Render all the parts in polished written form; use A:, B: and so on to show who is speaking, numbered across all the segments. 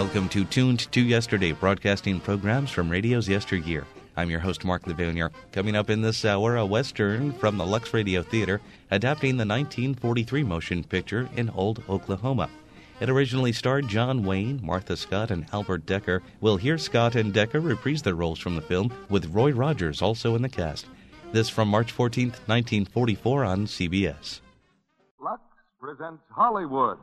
A: Welcome to Tuned to Yesterday, broadcasting programs from radio's yesteryear. I'm your host, Mark Lavounier. Coming up in this hour, a Western from the Lux Radio Theater, adapting the 1943 motion picture In Old Oklahoma. It originally starred John Wayne, Martha Scott, and Albert Decker. We'll hear Scott and Decker reprise their roles from the film, with Roy Rogers also in the cast. This from March 14th, 1944 on CBS.
B: Lux presents Hollywood.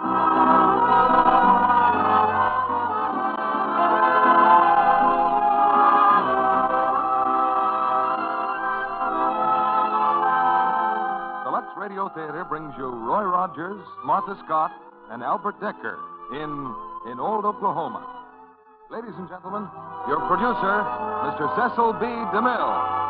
B: The Lux Radio Theater brings you Roy Rogers, Martha Scott, and Albert Decker in Old Oklahoma. Ladies and gentlemen, your producer, Mr. Cecil B. DeMille.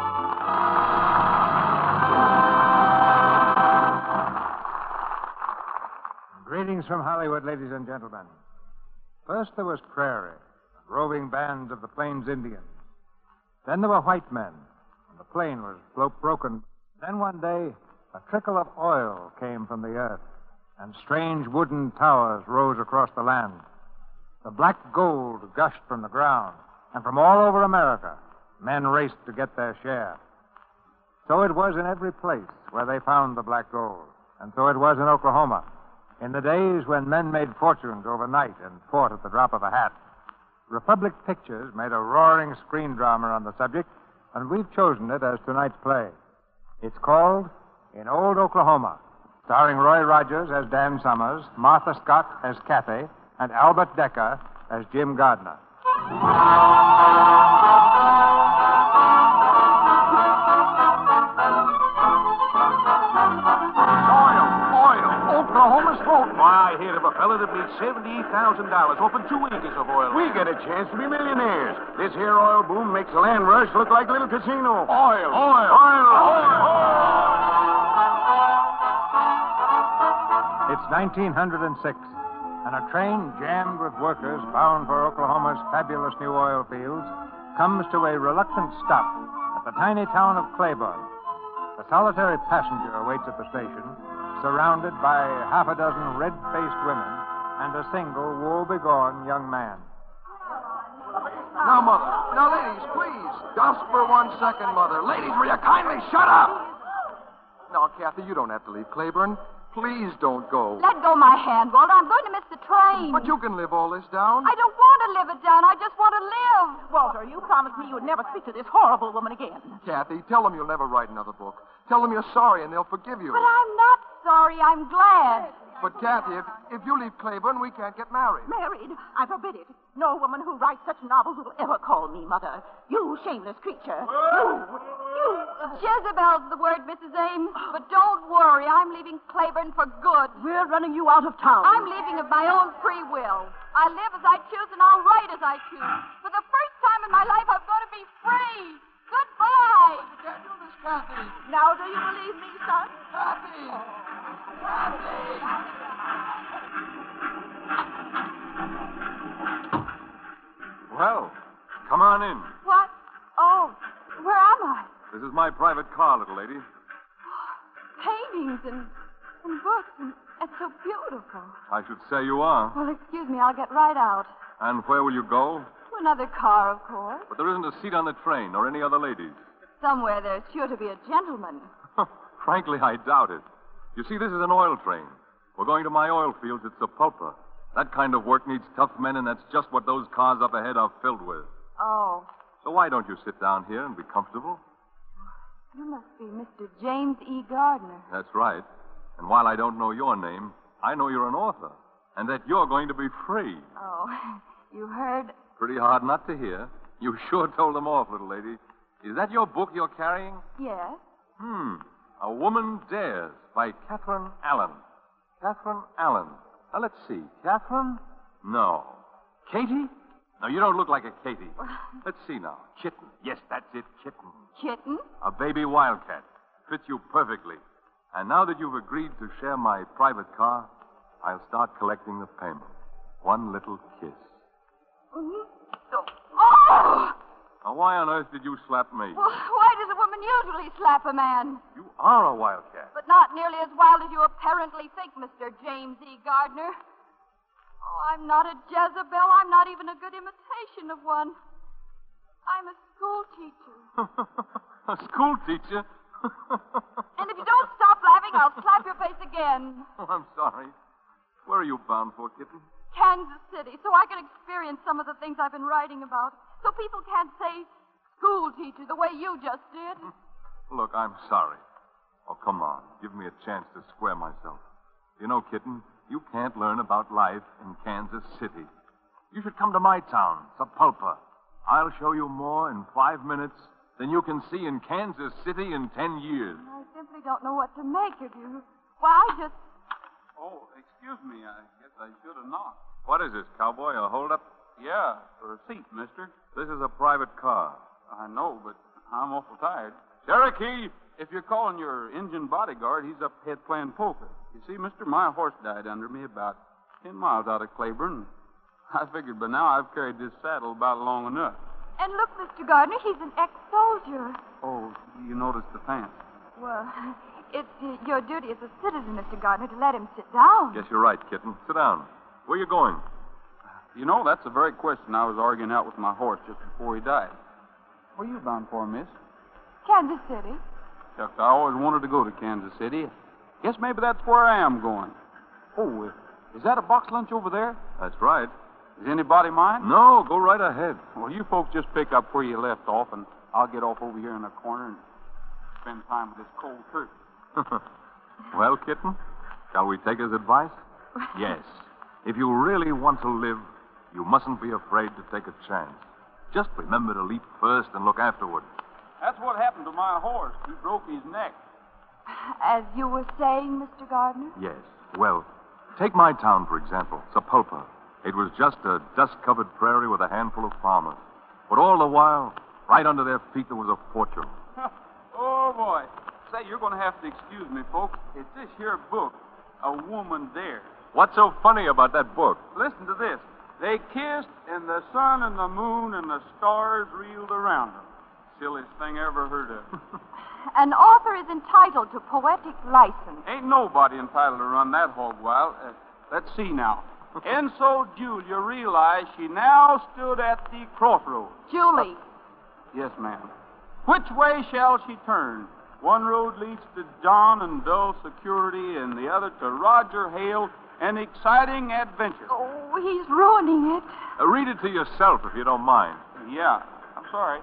C: Greetings from Hollywood, ladies and gentlemen. First there was prairie, roving bands of the Plains Indians. Then there were white men, and the plain was broken. Then one day, a trickle of oil came from the earth, and strange wooden towers rose across the land. The black gold gushed from the ground, and from all over America, men raced to get their share. So it was in every place where they found the black gold, and so it was in Oklahoma. In the days when men made fortunes overnight and fought at the drop of a hat, Republic Pictures made a roaring screen drama on the subject, and we've chosen it as tonight's play. It's called In Old Oklahoma, starring Roy Rogers as Dan Summers, Martha Scott as Kathy, and Albert Decker as Jim Gardner.
D: Why, I heard of a fella that made $78,000 off of 2 acres of oil.
E: We get a chance to be millionaires. This here oil boom makes the land rush look like a little casino.
D: Oil.
C: It's 1906, and a train jammed with workers bound for Oklahoma's fabulous new oil fields comes to a reluctant stop at the tiny town of Claiborne. The solitary passenger awaits at the station, surrounded by half a dozen red-faced women and a single woe-begone young man.
B: Now, Mother. Now, ladies, please. Just for 1 second, Mother. Ladies, will you kindly shut up? Now, Kathy, you don't have to leave Claiborne. Please don't go.
F: Let go my hand, Walter. I'm going to miss the train.
B: But you can live all this down.
F: I don't want to live it down. I just want to live.
G: Walter, you promised me you would never speak to this horrible woman again.
B: Kathy, tell them you'll never write another book. Tell them you're sorry and they'll forgive you.
F: But I'm not sorry. I'm glad.
B: But, Kathy, if you leave Claiborne, we can't get married.
G: Married? I forbid it. No woman who writes such novels will ever call me mother. You shameless creature. You.
F: Jezebel's the word, Mrs. Ames. But don't worry. I'm leaving Claiborne for good.
G: We're running you out of town.
F: I'm leaving of my own free will. I live as I choose and I'll write as I choose. For the first time in my life, I'm going to be free. Goodbye.
B: You can't do this, Kathy.
G: Now do you believe me, son?
B: Kathy.
E: Well, come on in.
F: What? Oh, where am I?
E: This is my private car, little lady.
F: Paintings and books, and it's so beautiful.
E: I should say you are.
F: Well, excuse me, I'll get right out.
E: And where will you go?
F: To another car, of course.
E: But there isn't a seat on the train or any other ladies.
F: Somewhere there's sure to be a gentleman.
E: Frankly, I doubt it. You see, this is an oil train. We're going to my oil fields at Sapulpa. That kind of work needs tough men, and that's just what those cars up ahead are filled with.
F: Oh.
E: So why don't you sit down here and be comfortable?
F: You must be Mr. James E. Gardner.
E: That's right. And while I don't know your name, I know you're an author, and that you're going to be free.
F: Oh, you heard?
E: Pretty hard not to hear. You sure told them off, little lady. Is that your book you're carrying?
F: Yes.
E: A Woman Dares by Catherine Allen. Catherine Allen. Now, let's see. Catherine? No. Katie? No, you don't look like a Katie. Let's see now. Kitten. Yes, that's it, Kitten.
F: Kitten?
E: A baby wildcat. Fits you perfectly. And now that you've agreed to share my private car, I'll start collecting the payment. One little kiss.
F: Oh!
E: Now, why on earth did you slap me?
F: Well, why does a woman usually slap a man?
E: You are a wildcat.
F: But not nearly as wild as you apparently think, Mr. James E. Gardner. Oh, I'm not a Jezebel. I'm not even a good imitation of one. I'm a school teacher.
E: A school teacher?
F: And if you don't stop laughing, I'll slap your face again.
E: Oh, I'm sorry. Where are you bound for, kitten?
F: Kansas City, so I can experience some of the things I've been writing about. So people can't say school teacher the way you just did.
E: Look, I'm sorry. Oh, come on. Give me a chance to square myself. You know, kitten, you can't learn about life in Kansas City. You should come to my town, Sapulpa. I'll show you more in 5 minutes than you can see in Kansas City in 10 years.
F: I simply don't know what to make of you. Well, I just...
H: Oh, excuse me. I guess I should have knocked.
E: What is this, cowboy? A holdup?
H: Yeah, for a seat, mister.
E: This is a private car.
H: I know, but I'm awful tired.
E: Cherokee!
H: If you're calling your engine bodyguard, he's up ahead playing poker. You see, mister, my horse died under me about 10 miles out of Claiborne. I figured by now I've carried this saddle about long enough.
F: And look, Mr. Gardner, he's an ex-soldier.
H: Oh, you noticed the pants?
F: Well, it's your duty as a citizen, Mr. Gardner, to let him sit down.
E: Guess you're right, kitten. Sit down. Where you going?
H: You know, that's the very question I was arguing out with my horse just before he died. Where you bound for, miss?
F: Kansas City.
H: Shucks, I always wanted to go to Kansas City. Guess maybe that's where I am going. Oh, is that a box lunch over there?
E: That's right.
H: Is anybody mine?
E: No, go right ahead.
H: Well, you folks just pick up where you left off, and I'll get off over here in the corner and spend time with this cold turkey.
E: Well, kitten, shall we take his advice? Yes. If you really want to live, you mustn't be afraid to take a chance. Just remember to leap first and look afterward.
H: That's what happened to my horse. He broke his neck.
F: As you were saying, Mr. Gardner?
E: Yes. Well, take my town, for example, Sapulpa. It was just a dust-covered prairie with a handful of farmers. But all the while, right under their feet, there was a fortune.
H: Oh, boy. Say, you're going to have to excuse me, folks. It's this here book, A Woman Dares.
E: What's so funny about that book?
H: Listen to this. They kissed, and the sun and the moon and the stars reeled around them. Silliest thing I ever heard of.
F: An author is entitled to poetic license.
H: Ain't nobody entitled to run that hog wild. Let's see now. And so Julia realized she now stood at the crossroads.
F: Julie.
H: Yes, ma'am. Which way shall she turn? One road leads to John and dull security, and the other to Roger Hale, an exciting adventure.
F: Oh, he's ruining it.
E: Read it to yourself, if you don't mind.
H: Yeah, I'm sorry.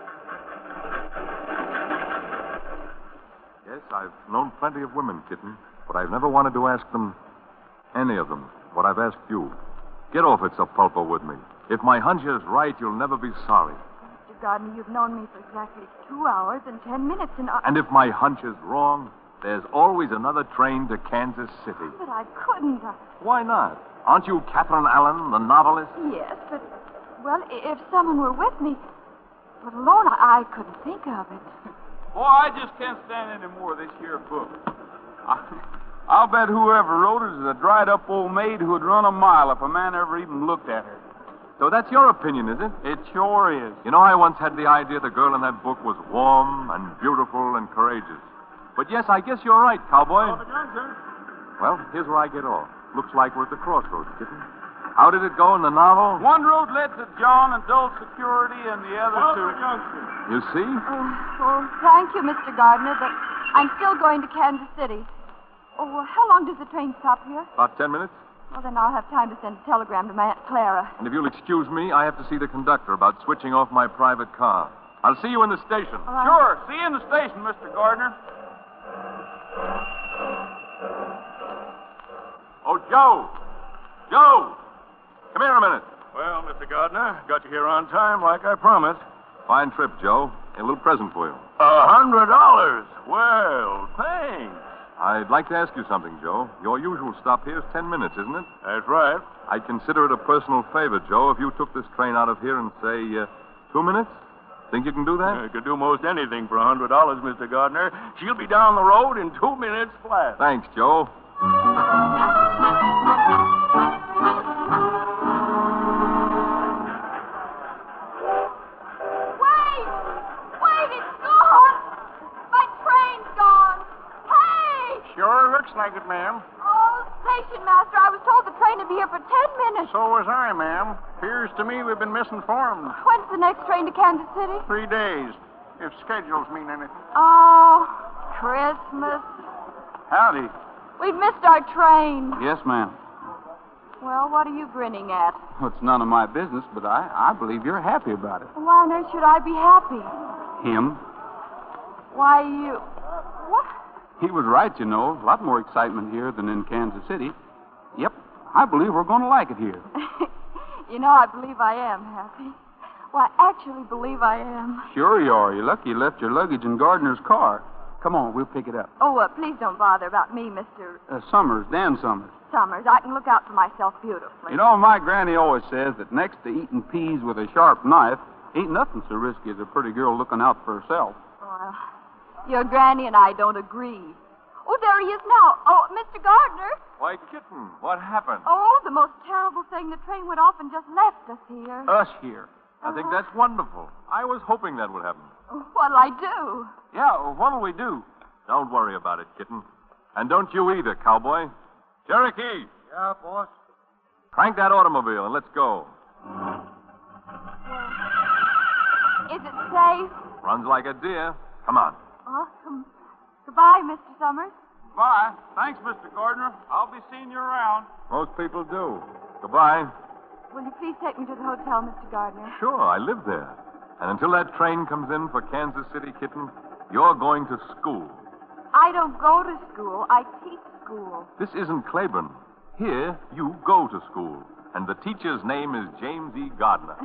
E: Yes, I've known plenty of women, kitten, but I've never wanted to ask them, any of them, what I've asked you. Get off it, Sapulpa, with me. If my hunch is right, you'll never be sorry.
F: Mr. Gardner, you've known me for exactly 2 hours and 10 minutes, and
E: And if my hunch is wrong, there's always another train to Kansas City.
F: But I couldn't.
E: Why not? Aren't you Catherine Allen, the novelist?
F: Yes, but, well, if someone were with me, but alone, I couldn't think of it.
H: Boy, I just can't stand any more of this here book. I'll bet whoever wrote it is a dried-up old maid who'd run a mile if a man ever even looked at her.
E: So that's your opinion, is it?
H: It sure is.
E: You know, I once had the idea the girl in that book was warm and beautiful and courageous. But yes, I guess you're right, cowboy. Well, here's where I get off. Looks like we're at the crossroads, kitten. How did it go in the novel?
H: One road led to John and dull security, and the other to Junction.
E: You see?
F: Oh, thank you, Mr. Gardner, but I'm still going to Kansas City. Oh, well, how long does the train stop here?
E: About 10 minutes.
F: Well, then I'll have time to send a telegram to my Aunt Clara.
E: And if you'll excuse me, I have to see the conductor about switching off my private car. I'll see you in the station.
F: All right.
H: Sure. See you in the station, Mr. Gardner.
E: Oh, Joe! Joe! Come here a minute.
I: Well, Mr. Gardner, got you here on time like I promised.
E: Fine trip, Joe. A little present for you.
I: $100. Well, thanks.
E: I'd like to ask you something, Joe. Your usual stop here is 10 minutes, isn't it?
I: That's right.
E: I'd consider it a personal favor, Joe, if you took this train out of here in, say, 2 minutes. Think you can do that?
I: You could do most anything for $100, Mr. Gardner. She'll be down the road in 2 minutes flat.
E: Thanks, Joe.
F: Wait, it's gone. My train's gone. Hey!
I: Sure looks like it, ma'am.
F: Oh, Station master. I was told the train would be here for 10 minutes.
I: So was I, ma'am. Appears to me we've been misinformed.
F: When's the next train to Kansas City?
I: 3 days, if schedules mean anything.
F: Oh, Christmas.
H: Howdy.
F: We've missed our train.
H: Yes, ma'am.
F: Well, what are you grinning at?
H: Well, it's none of my business, but I believe you're happy about it.
F: Why on earth should I be happy?
H: Him?
F: Why, you... What?
H: He was right, you know. A lot more excitement here than in Kansas City. Yep, I believe we're going to like it here.
F: You know, I believe I am happy. Well, I actually believe I am.
H: Sure you are. You're lucky you left your luggage in Gardner's car. Come on, we'll pick it up.
F: Oh, please don't bother about me, Mr.
H: Summers, Dan Summers.
F: Summers. I can look out for myself beautifully.
H: You know, my granny always says that next to eating peas with a sharp knife, ain't nothing so risky as a pretty girl looking out for herself.
F: Well, your granny and I don't agree. Oh, there he is now. Oh, Mr. Gardner.
E: Why, Kitten, what happened?
F: Oh, the most terrible thing. The train went off and just left us here.
E: Us here. I think that's wonderful. I was hoping that would happen.
F: What'll I do?
E: Yeah, what'll we do? Don't worry about it, Kitten. And don't you either, cowboy. Cherokee,
C: Yeah, boss.
E: crank that automobile and let's go.
F: Is it safe?
E: Runs like a deer. Come on.
F: Goodbye, Mr. Summers.
H: Bye. Thanks, Mr. Gardner. I'll be seeing you around.
E: Most people do. Goodbye.
F: Will you please take me to the hotel, Mr. Gardner?
E: Sure, I live there. And until that train comes in for Kansas City, Kitten, you're going to school.
F: I don't go to school. I teach school.
E: This isn't Claiborne. Here, you go to school. And the teacher's name is James E. Gardner.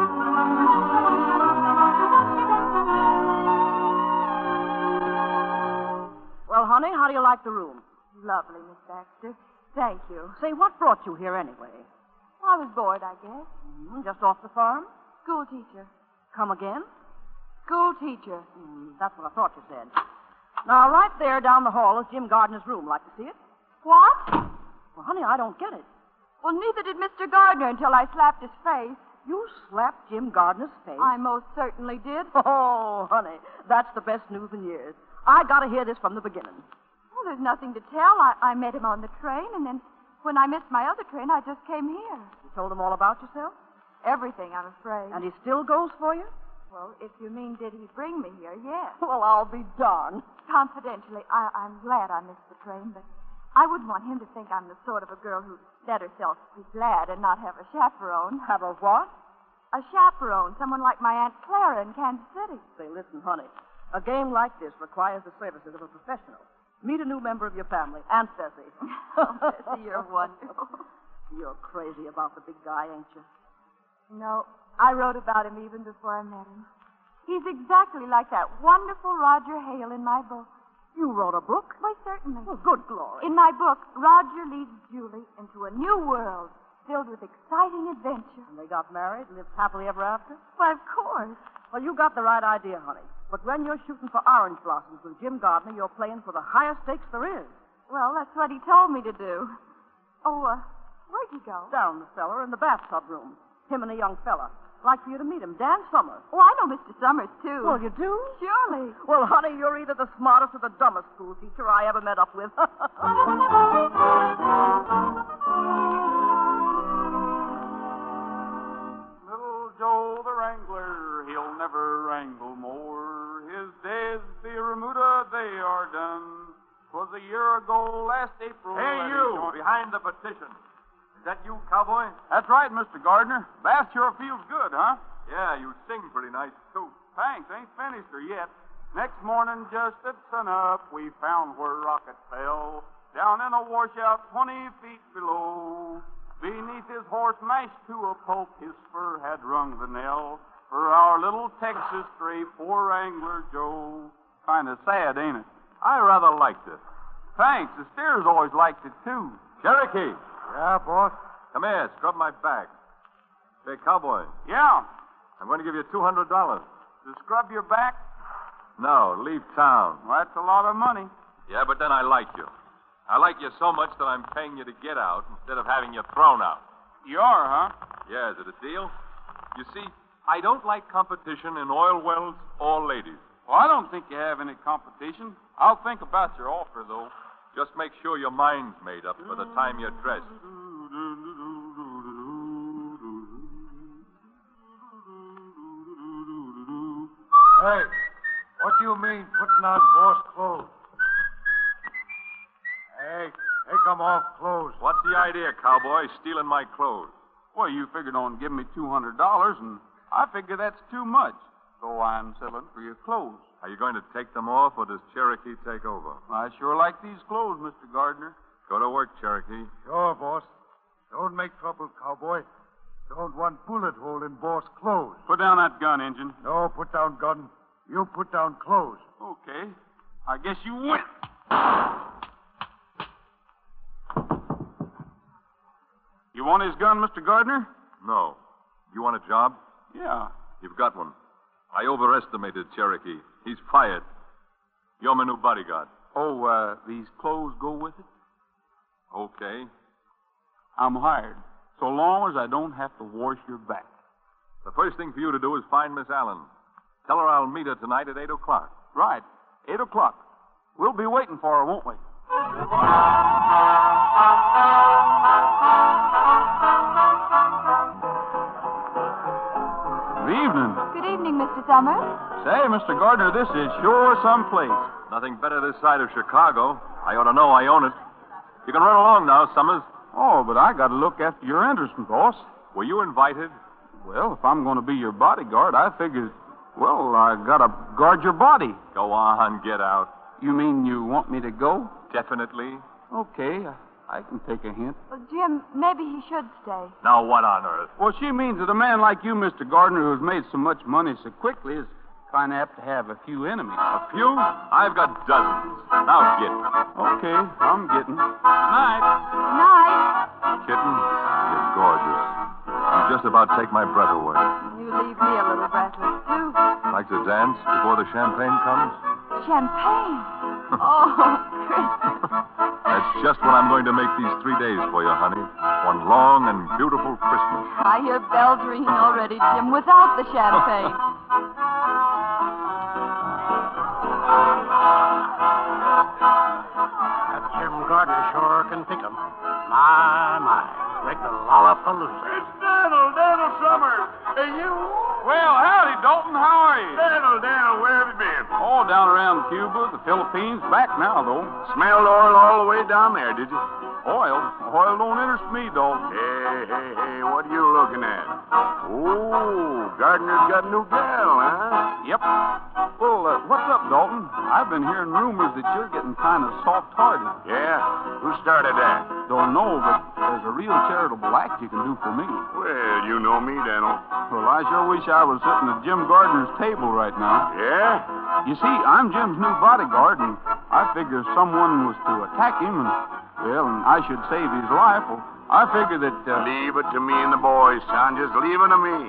G: Well, honey, how do you like the room?
F: Lovely, Miss Baxter. Thank you.
G: Say, what brought you here anyway?
F: I was bored, I guess.
G: Just off the farm?
F: School teacher.
G: Come again?
F: School teacher.
G: That's what I thought you said. Now, right there down the hall is Jim Gardner's room. Like to see it?
F: What?
G: Well, honey, I don't get it.
F: Well, neither did Mr. Gardner until I slapped his face.
G: You slapped Jim Gardner's face?
F: I most certainly did.
G: Oh, honey, that's the best news in years. I got to hear this from the beginning.
F: Well, there's nothing to tell. I met him on the train, and then when I missed my other train, I just came here.
G: You told him all about yourself?
F: Everything, I'm afraid.
G: And he still goes for you?
F: Well, if you mean did he bring me here, yes.
G: Well, I'll be darned.
F: Confidentially, I'm glad I missed the train, but I wouldn't want him to think I'm the sort of a girl who'd let herself be glad and not have a chaperone.
G: Have a what?
F: A chaperone, someone like my Aunt Clara in Kansas City.
G: Say, listen, honey, a game like this requires the services of a professional. Meet a new member of your family, Aunt Bessie.
F: Oh, Bessie, you're wonderful.
G: You're crazy about the big guy, ain't you?
F: No, I wrote about him even before I met him. He's exactly like that wonderful Roger Hale in my book.
G: You wrote a book?
F: Why, certainly.
G: Oh, good glory.
F: In my book, Roger leads Julie into a new world filled with exciting adventure.
G: And they got married, lived happily ever after?
F: Why, of course.
G: Well, you got the right idea, honey. But when you're shooting for orange blossoms with Jim Gardner, you're playing for the highest stakes there is.
F: Well, that's what he told me to do. Oh, where'd he go?
G: Down the cellar in the bathtub room. Him and a young fella. Like for you to meet him, Dan Summers.
F: Oh, I know Mr. Summers, too.
G: Well, you do?
F: Surely.
G: Well, honey, you're either the smartest or the dumbest school teacher I ever met up with.
H: Little Joe the Wrangler, he'll never wrangle more. His days at the Remuda, they are done. 'Twas a year ago, last April.
E: Hey,
H: that he
E: you,
H: joined-
E: behind the petition. Is that you, cowboy?
H: That's right, Mr. Gardner. Bass sure feels good, huh?
E: Yeah, you sing pretty nice, too.
H: Thanks, ain't finished her yet. Next morning, just at sunup, we found where Rocket fell. Down in a washout 20 feet below. Beneath his horse, mashed to a pulp, his spur had rung the knell. For our little Texas stray, poor Wrangler Joe. Kind of sad, ain't it?
E: I rather liked it.
H: Thanks, the steers always liked it, too.
E: Cherokee,
C: Yeah, boss.
E: come here, scrub my back. Say, cowboy,
H: Yeah,
E: I'm going to give you $200.
H: to scrub your back?
E: No, leave town.
H: Well, that's a lot of money.
E: Yeah, but then I like you. I like you so much that I'm paying you to get out instead of having you thrown out.
H: You are, huh?
E: Yeah, is it a deal? You see, I don't like competition in oil wells or ladies.
H: Well, I don't think you have any competition. I'll think about your offer, though.
E: Just make sure your mind's made up for the time you're dressed.
C: Hey, what do you mean putting on boss clothes? Hey, take 'em off clothes.
E: What's the idea, cowboy, stealing my clothes?
H: Well, you figured on giving me $200, and I figure that's too much. So I'm selling for your clothes.
E: Are you going to take them off, or does Cherokee take over?
H: I sure like these clothes, Mr. Gardner.
E: Go to work, Cherokee.
C: Sure, boss. Don't make trouble, cowboy. Don't want bullet hole in boss clothes.
H: Put down that gun, Injun.
C: No, put down gun. You put down clothes.
H: Okay. I guess you win. You want his gun, Mr. Gardner?
E: No. You want a job?
H: Yeah.
E: You've got one. I overestimated Cherokee. He's fired. You're my new bodyguard.
H: Oh, these clothes go with it?
E: Okay.
H: I'm hired. So long as I don't have to wash your back.
E: The first thing for you to do is find Miss Allen. Tell her I'll meet her tonight at 8 o'clock.
H: Right. 8 o'clock. We'll be waiting for her, won't we? Good evening.
F: Good evening, Mr. Summers.
H: Say, Mr. Gardner, this is sure some place.
E: Nothing better this side of Chicago. I ought to know I own it. You can run along now, Summers.
H: Oh, but I got to look after your interest, boss.
E: Were you invited?
H: Well, if I'm going to be your bodyguard, I figured, well, I got to guard your body.
E: Go on, get out.
H: You mean you want me to go?
E: Definitely.
H: Okay, I can take a hint.
F: Well, Jim, maybe he should stay.
E: Now, what on earth?
H: Well, she means that a man like you, Mr. Gardner, who's made so much money so quickly, is kind of apt to have a few enemies.
E: A few? I've got dozens. Now get.
H: Okay, I'm getting. Good night.
F: Good night.
E: Kitten, you're gorgeous. You just about take my breath away.
F: You leave me a little breathless, too.
E: Like to dance before the champagne comes?
F: Champagne. Oh, Chris.
E: That's just what I'm going to make these 3 days for you, honey. One long and beautiful Christmas.
F: I hear bells ringing already, Jim, without the champagne.
J: That Jim Gardner sure can pick 'em. My. Regular Lollapalooza.
I: It's Daniel Summers. Hey, you.
H: Well, howdy, Dalton. How are you?
I: Daniel, where have you been?
H: Oh, down around Cuba, the Philippines. Back now, though.
I: Smelled oil all the way down there, did you?
H: Oil? Oil don't interest me, Dalton.
I: Hey, what are you looking at? Oh, Gardner's got a new gal, huh?
H: Yep. Well, what's up, Dalton? I've been hearing rumors that you're getting kind of soft-hearted.
I: Yeah? Who started that?
H: Don't know, but there's a real charitable act you can do for me.
I: Well, you know me, Daniel.
H: Well, I sure wish I was sitting at Jim Gardner's table right now.
I: Yeah?
H: You see, I'm Jim's new bodyguard, and I figure if someone was to attack him and I should save his life, well, I figure that...
I: Leave it to me and the boys, son. Just leave it to me.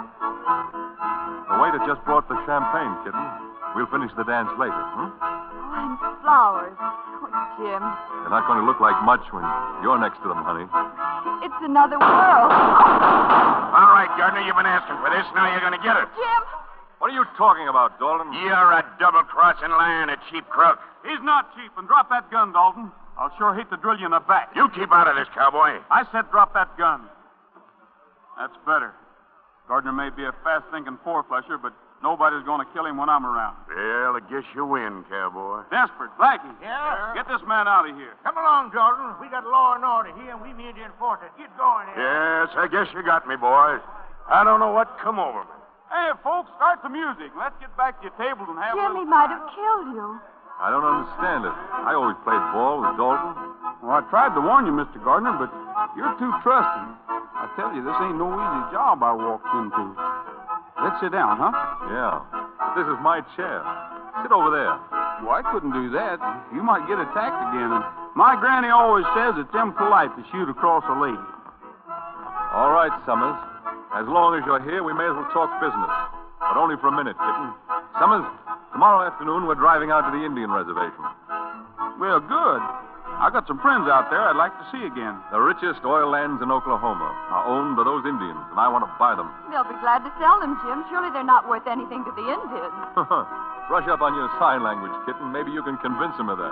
E: The waiter just brought the champagne, kitten. We'll finish the dance later,
F: Oh, and flowers. Oh, Jim.
E: They're not going to look like much when you're next to them, honey.
F: It's another world.
I: All right, Gardner, you've been asking for this. Now you're going to get it.
F: Jim!
E: What are you talking about, Dalton?
I: You're a double-crossing lion, a cheap crook.
H: He's not cheap, and drop that gun, Dalton. I'll sure hate to drill you in the back.
I: You keep out of this, cowboy.
H: I said drop that gun. That's better. Gardner may be a fast-thinking four-flusher, but nobody's going to kill him when I'm around.
I: Well, I guess you win, cowboy.
H: Desperate. Blackie.
J: Yeah?
H: Get this man out of here.
J: Come along, Jordan. We got law and order here, and we mean to enforce it. Get going here.
I: Yes, I guess you got me, boys. I don't know what come over me.
H: Hey, folks, start the music. Let's get back to your tables and have a
F: Jimmy
H: little...
F: might have killed you.
E: I don't understand it. I always played ball with Dalton.
H: Well, I tried to warn you, Mr. Gardner, but you're too trusting. I tell you, this ain't no easy job I walked into. Let's sit down, huh?
E: Yeah. This is my chair. Sit over there.
H: Well, I couldn't do that. You might get attacked again. And my granny always says it's impolite to shoot across a lady.
E: All right, Summers. As long as you're here, we may as well talk business. But only for a minute, kitten. Summers, tomorrow afternoon we're driving out to the Indian reservation.
H: Well, good. I got some friends out there I'd like to see again.
E: The richest oil lands in Oklahoma are owned by those Indians, and I want to buy them.
F: They'll be glad to sell them, Jim. Surely they're not worth anything to the Indians.
E: Brush up on your sign language, kitten. Maybe you can convince them of that.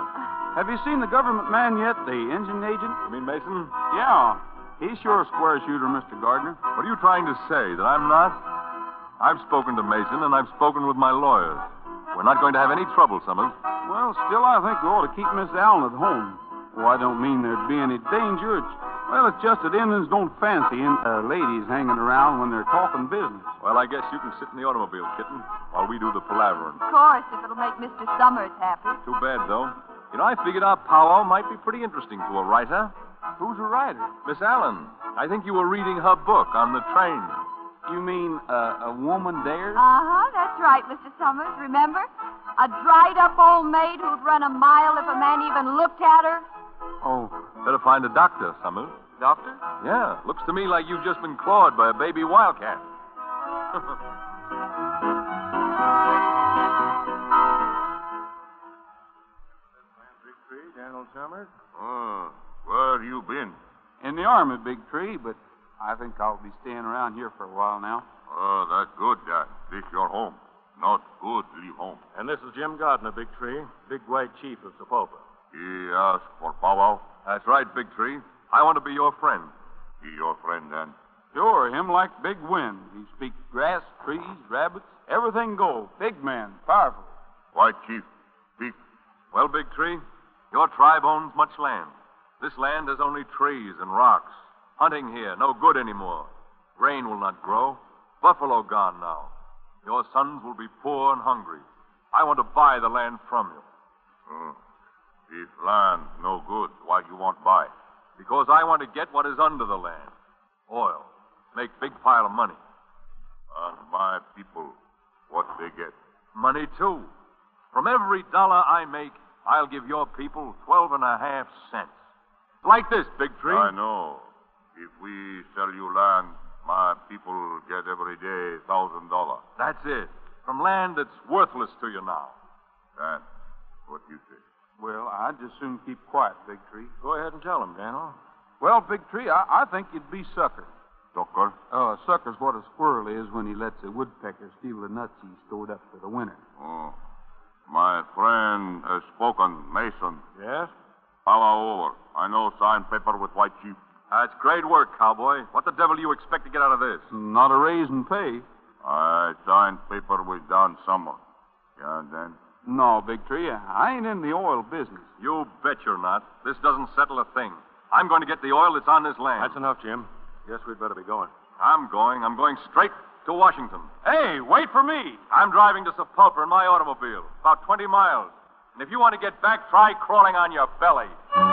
H: Have you seen the government man yet, the engine agent?
E: You mean Mason?
H: Yeah. He's sure a square shooter, Mr. Gardner.
E: What are you trying to say, that I'm not? I've spoken to Mason, and I've spoken with my lawyers. We're not going to have any trouble, Summers.
H: Well, still, I think we ought to keep Miss Allen at home. Oh, I don't mean there'd be any danger. It's just that Indians don't fancy ladies hanging around when they're talking business.
E: Well, I guess you can sit in the automobile, kitten, while we do the palavering.
F: Of course, if it'll make Mr. Summers happy.
E: Too bad, though. You know, I figured our powwow might be pretty interesting to a writer.
H: Who's a writer?
E: Miss Allen. I think you were reading her book on the train.
H: You mean a woman dares?
F: Uh-huh, that's right, Mr. Summers. Remember? A dried-up old maid who'd run a mile if a man even looked at her.
H: Oh.
E: Better find a doctor, Summers.
H: Doctor?
E: Yeah, looks to me like you've just been clawed by a baby wildcat.
I: General Summers? Oh, where have you been?
H: In the Army, Big Tree, but I think I'll be staying around here for a while now.
I: Oh, that's good, Dad. This your home. Not good to leave home.
J: And this is Jim Gardner, Big Tree, Big White Chief of Sapulpa.
I: He asked for powwow.
E: That's right, Big Tree. I want to be your friend.
I: He your friend, then?
H: Sure, him like Big Wind. He speaks grass, trees, rabbits, everything goes. Big man, powerful.
I: White Chief, speak.
E: Well, Big Tree, your tribe owns much land. This land has only trees and rocks. Hunting here, no good anymore. Grain will not grow. Buffalo gone now. Your sons will be poor and hungry. I want to buy the land from you.
I: This land no good. Why you want buy?
E: Because I want to get what is under the land. Oil. Make big pile of money.
I: And my people, what they get?
E: Money, too. From every dollar I make, I'll give your people 12.5 cents. Like this, Big Tree.
I: I know. If we sell you land, my people get every day $1,000.
E: That's it. From land that's worthless to you now.
I: Dan, what you say?
H: Well, I'd just soon keep quiet, Big Tree.
E: Go ahead and tell him, Daniel.
H: Well, Big Tree, I think you'd be sucker.
I: Sucker?
H: Sucker's what a squirrel is when he lets a woodpecker steal the nuts he stored up for the winter.
I: Oh. My friend has spoken, Mason.
H: Yes?
I: Powwow over. I know sign paper with White Chief.
E: That's great work, cowboy. What the devil do you expect to get out of this?
H: Not a raise in pay.
I: I signed paper with Don Summer. Yeah, then?
H: No, Big Tree, I ain't in the oil business.
E: You bet you're not. This doesn't settle a thing. I'm going to get the oil that's on this land.
J: That's enough, Jim. Guess we'd better be going.
E: I'm going straight to Washington.
H: Hey, wait for me.
E: I'm driving to Sapulpa in my automobile, about 20 miles. And if you want to get back, try crawling on your belly.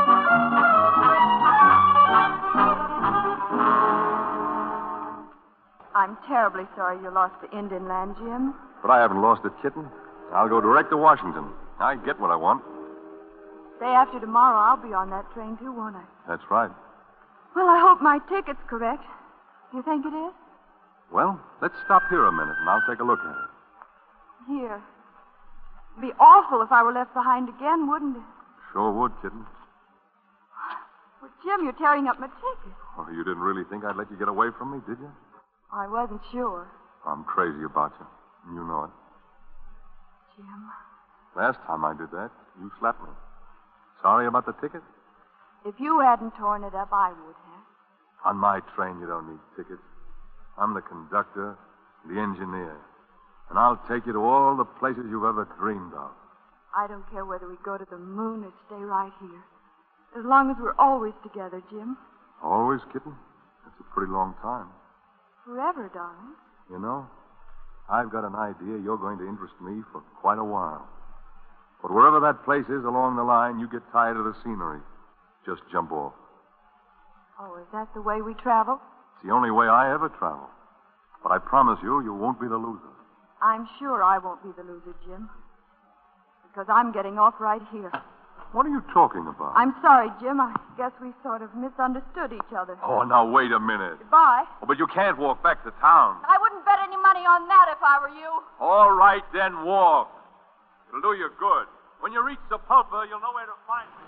F: I'm terribly sorry you lost the Indian land, Jim.
E: But I haven't lost it, kitten. I'll go direct to Washington. I get what I want.
F: Day after tomorrow, I'll be on that train, too, won't I?
E: That's right.
F: Well, I hope my ticket's correct. You think it is?
E: Well, let's stop here a minute, and I'll take a look at it.
F: Here. It'd be awful if I were left behind again, wouldn't it?
E: Sure would, kitten.
F: Well, Jim, you're tearing up my ticket.
E: Oh, you didn't really think I'd let you get away from me, did you?
F: I wasn't sure.
E: I'm crazy about you. You know it.
F: Jim.
E: Last time I did that, you slapped me. Sorry about the ticket?
F: If you hadn't torn it up, I would have.
E: On my train, you don't need tickets. I'm the conductor, the engineer. And I'll take you to all the places you've ever dreamed of.
F: I don't care whether we go to the moon or stay right here. As long as we're always together, Jim.
E: Always, kitten? That's a pretty long time.
F: Forever, darling.
E: You know, I've got an idea you're going to interest me for quite a while. But wherever that place is along the line, you get tired of the scenery. Just jump off.
F: Oh, is that the way we travel?
E: It's the only way I ever travel. But I promise you, you won't be the loser.
F: I'm sure I won't be the loser, Jim. Because I'm getting off right here.
E: What are you talking about?
F: I'm sorry, Jim. I guess we sort of misunderstood each other.
E: Oh, now wait a minute.
F: Goodbye.
E: Oh, but you can't walk back to town.
F: I wouldn't bet any money on that if I were you.
E: All right, then walk. It'll do you good. When you reach Sapulpa, you'll know where to find me.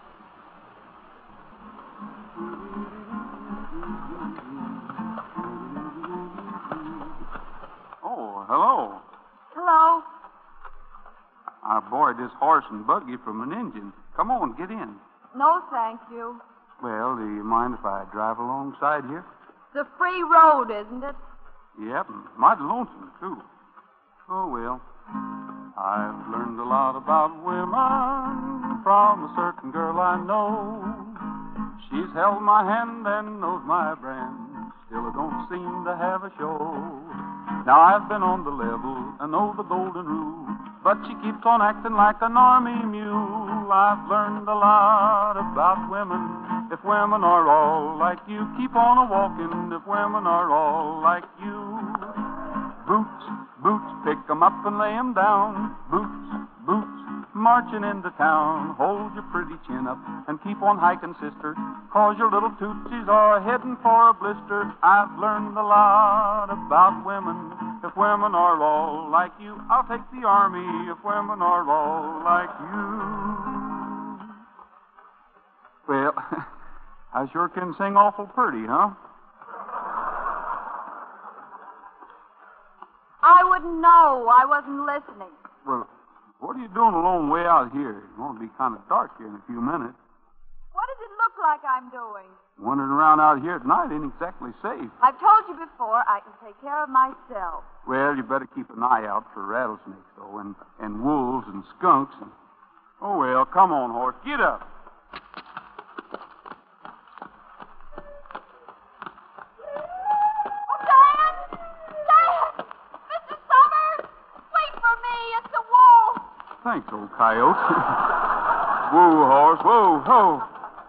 H: Oh, hello.
F: Hello.
H: I borrowed this horse and buggy from an Indian. Come on, get in.
F: No, thank you.
H: Well, do you mind if I drive alongside here?
F: It's a free road, isn't it?
H: Yep, and mighty lonesome, too. Oh, well. I've learned a lot about women from a certain girl I know. She's held my hand and knows my brand. Still, I don't seem to have a show. Now, I've been on the level and know the golden rule, but she keeps on acting like an army mule. I've learned a lot about women. If women are all like you, keep on a-walking. If women are all like you. Boots, boots, pick 'em up and lay 'em down. Boots, boots, marching into town. Hold your pretty chin up and keep on hiking, sister, 'cause your little tootsies are heading for a blister. I've learned a lot about women. If women are all like you, I'll take the army. If women are all like you. Well, I sure can sing awful pretty, huh?
F: I wouldn't know. I wasn't listening.
H: Well, what are you doing alone way out here? It's going to be kind of dark here in a few minutes.
F: What does it look like I'm doing?
H: Wandering around out here at night ain't exactly safe.
F: I've told you before, I can take care of myself.
H: Well, you better keep an eye out for rattlesnakes, though, and wolves and skunks. And... Oh, well, come on, horse. Get up. Thanks, old coyote. Whoa, horse. Whoa, ho.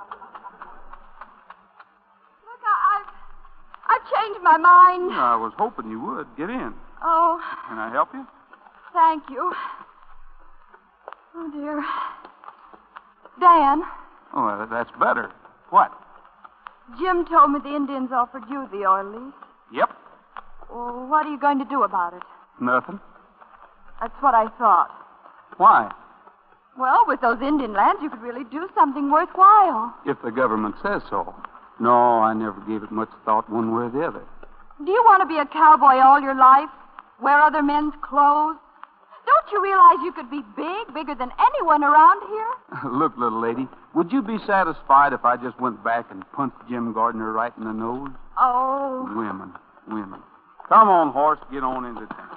F: Look, I've changed my mind.
H: I was hoping you would. Get in.
F: Oh.
H: Can I help you?
F: Thank you. Oh, dear. Dan.
H: Oh, that's better. What?
F: Jim told me the Indians offered you the oil lease.
H: Yep.
F: Well, what are you going to do about it?
H: Nothing.
F: That's what I thought.
H: Why?
F: Well, with those Indian lands, you could really do something worthwhile.
H: If the government says so. No, I never gave it much thought one way or the other.
F: Do you want to be a cowboy all your life? Wear other men's clothes? Don't you realize you could be big, bigger than anyone around here?
H: Look, little lady, would you be satisfied if I just went back and punched Jim Gardner right in the nose?
F: Oh.
H: Women. Come on, horse, get on into town.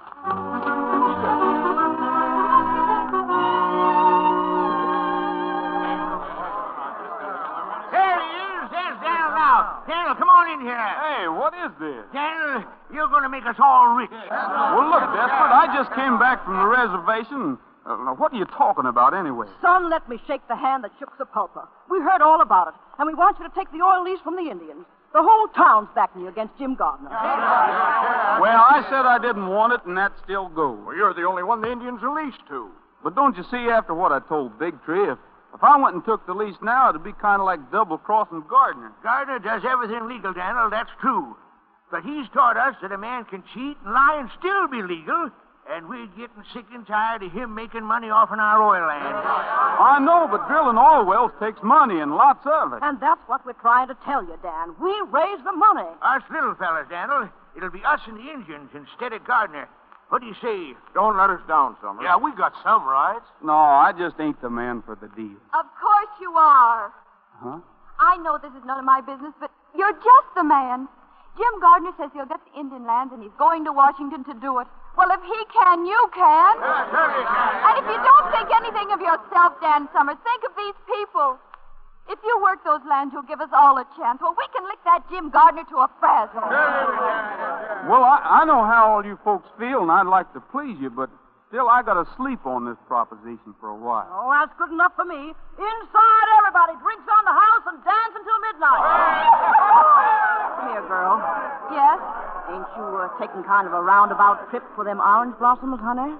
J: Daniel, come on in here.
H: Hey, what is this?
J: Daniel, you're going to make us all rich.
H: Well, look, Desperate, I just came back from the reservation. Now, what are you talking about anyway?
G: Son, let me shake the hand that shook the pulper. We heard all about it, and we want you to take the oil lease from the Indians. The whole town's backing you against Jim Gardner.
H: Well, I said I didn't want it, and that still goes.
I: Well, you're the only one the Indians are leased to.
H: But don't you see, after what I told Big Tree, if I went and took the lease now, it'd be kind of like double-crossing Gardner.
J: Gardner does everything legal, Daniel, that's true. But he's taught us that a man can cheat and lie and still be legal, and we're getting sick and tired of him making money off on our oil land.
H: I know, but drilling oil wells takes money, and lots of it.
G: And that's what we're trying to tell you, Dan. We raise the money.
J: Us little fellas, Daniel. It'll be us and the Indians instead of Gardner. What do you say?
I: Don't let us down, Summer.
J: Yeah, we got some rights.
H: No, I just ain't the man for the deal.
F: Of course you are.
H: Huh?
F: I know this is none of my business, but you're just the man. Jim Gardner says he'll get the Indian lands, and he's going to Washington to do it. Well, if he can, you can.
J: Yeah, sure you can.
F: And if you don't think anything of yourself, Dan Summers, think of these people. If you work those lands, you'll give us all a chance. Well, we can lick that Jim Gardner to a frazzle.
H: Well, I know how all you folks feel, and I'd like to please you, but still, I got to sleep on this proposition for a while.
G: Oh, that's good enough for me. Inside, everybody. Drinks on the house and dance until midnight. Come here, girl.
F: Yes?
G: Ain't you taking kind of a roundabout trip for them orange blossoms, honey?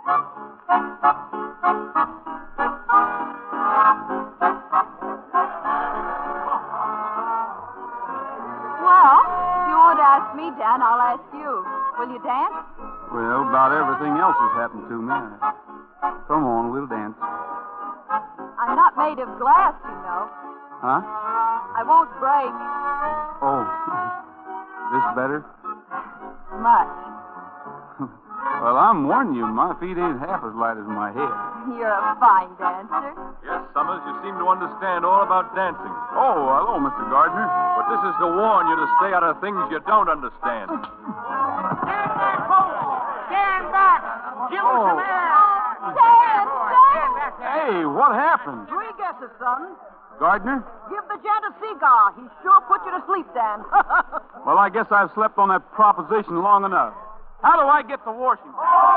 F: Well, if you won't ask me, Dan, I'll ask you. Will you dance?
H: Well, about everything else has happened to me. Come on, we'll dance.
F: I'm not made of glass, you know.
H: Huh?
F: I won't break.
H: Oh, this better?
F: Much.
H: Well, I'm warning you, my feet ain't half as light as my head.
F: You're a fine dancer.
E: Yes, Summers, you seem to understand all about dancing.
I: Oh, hello, Mr. Gardner.
E: But this is to warn you to stay out of things you don't understand.
J: Stand back, folks! Stand back! Give us some air!
F: Stand, stand!
I: Hey, what happened?
G: Three guesses, son.
I: Gardner?
G: Give the gent a cigar. He sure put you to sleep, Dan.
H: Well, I guess I've slept on that proposition long enough. How do I get to Washington?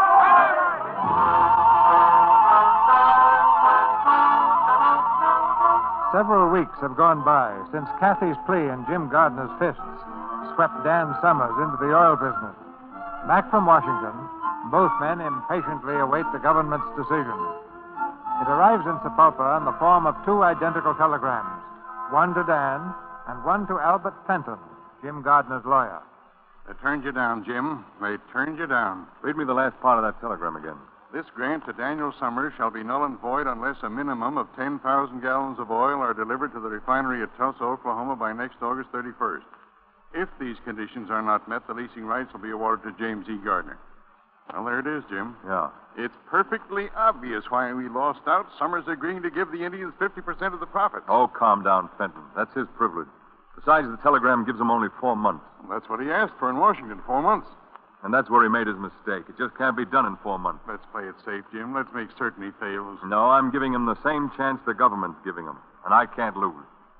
C: Several weeks have gone by since Kathy's plea and Jim Gardner's fists swept Dan Summers into the oil business. Back from Washington, both men impatiently await the government's decision. It arrives in Sapulpa in the form of two identical telegrams, one to Dan and one to Albert Fenton, Jim Gardner's lawyer.
I: They turned you down, Jim. They turned you down.
E: Read me the last part of that telegram again.
I: This grant to Daniel Summers shall be null and void unless a minimum of 10,000 gallons of oil are delivered to the refinery at Tulsa, Oklahoma by next August 31st. If these conditions are not met, the leasing rights will be awarded to James E. Gardner. Well, there it is, Jim.
E: Yeah.
I: It's perfectly obvious why we lost out. Summers agreeing to give the Indians 50% of the profits.
E: Oh, calm down, Fenton. That's his privilege. Besides, the telegram gives him only 4 months.
I: Well, that's what he asked for in Washington, 4 months.
E: And that's where he made his mistake. It just can't be done in 4 months.
I: Let's play it safe, Jim. Let's make certain he fails.
E: No, I'm giving him the same chance the government's giving him. And I can't lose.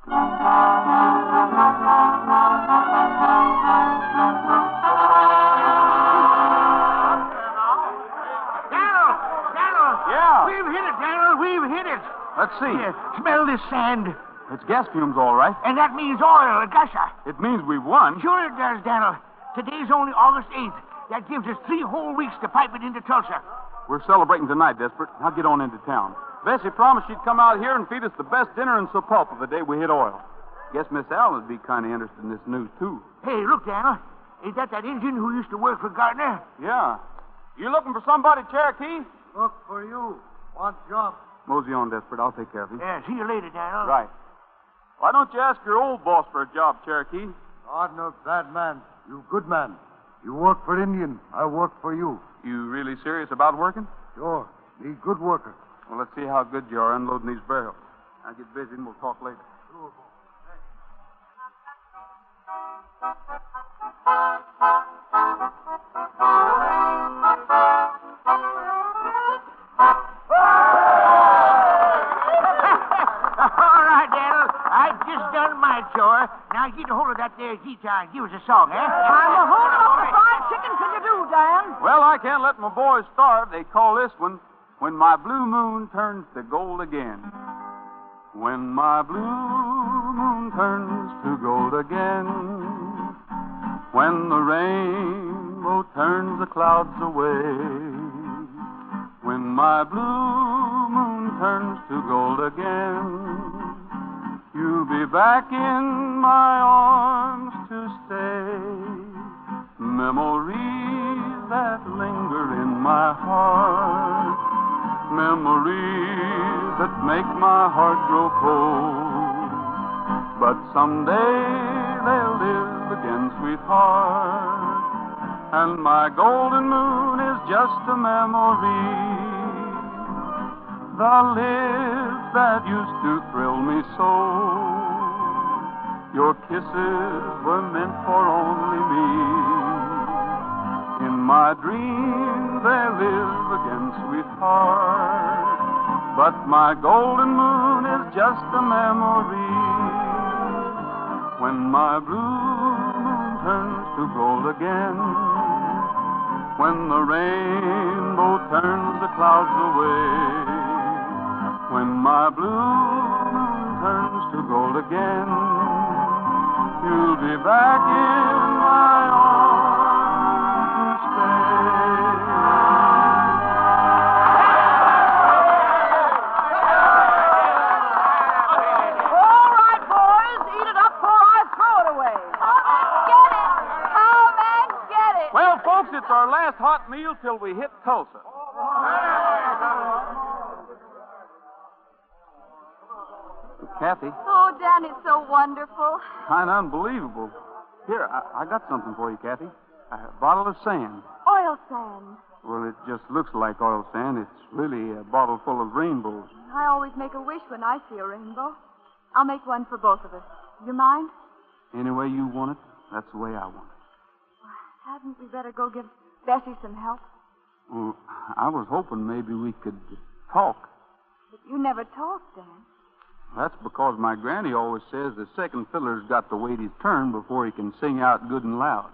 J: Daniel!
H: Yeah.
J: We've hit it, Daniel. We've hit it.
H: Let's see.
J: Here, smell this sand.
H: It's gas fumes, all right.
J: And that means oil, a gusher.
H: It means we've won.
J: Sure it does, Daniel. Today's only August 8th. That gives us 3 whole weeks to pipe it into Tulsa.
H: We're celebrating tonight, Desperate. Now get on into town. Bessie promised she'd come out here and feed us the best dinner in Sapulpa the day we hit oil. Guess Miss Allen would be kind of interested in this news, too.
J: Hey, look, Daniel. Is that Indian who used to work for Gardner?
H: Yeah. You looking for somebody, Cherokee?
C: Look for you. Want job.
H: Mosey on, Desperate. I'll take care of you.
J: Yeah, see you later, Daniel.
H: Right. Why don't you ask your old boss for a job, Cherokee?
C: God, no bad man. You good man. You work for Indian. I work for you.
H: You really serious about working?
C: Sure. Me good worker.
H: Well, let's see how good you are unloading these barrels. Now get busy and we'll talk later.
J: All right, Daniel. I've just done my chore. Now get a hold of that there guitar and give us a song, eh?
G: I'm holding up the fried chicken till you do, Dan.
H: Well, I can't let my boys starve. They call this one When My Blue Moon Turns to Gold Again. When my blue moon turns to gold again, when the rainbow turns the clouds away, when my blue moon turns to gold again, you'll be back in my arms to stay. Memories that linger in my heart, memories that make my heart grow cold. But someday they'll live again, sweetheart, and my golden moon is just a memory. The lips that used to thrill me so, your kisses were meant for only me. In my dreams they live again, sweetheart, but my golden moon is just a memory. When my blue moon turns to gold again, when the rainbow turns the clouds away, when my blue moon turns to gold again, you'll be back in my arms to stay.
G: All right, boys. Eat it up before I throw it away.
F: Get it! Come and get it!
H: Well, folks, it's our last hot meal till we hit Tulsa. Kathy,
F: Oh, Dan, it's so wonderful.
H: kind of unbelievable. Here, I got something for you, Kathy. A bottle of sand.
F: Oil sand.
H: Well, it just looks like oil sand. It's really a bottle full of rainbows.
F: I always make a wish when I see a rainbow. I'll make one for both of us. You mind?
H: Any way you want it, that's the way I want it.
F: Hadn't we better go give Bessie some help?
H: Well, I was hoping maybe we could talk.
F: But you never talk, Dan.
H: That's because my granny always says the second fiddler's got to wait his turn before he can sing out good and loud.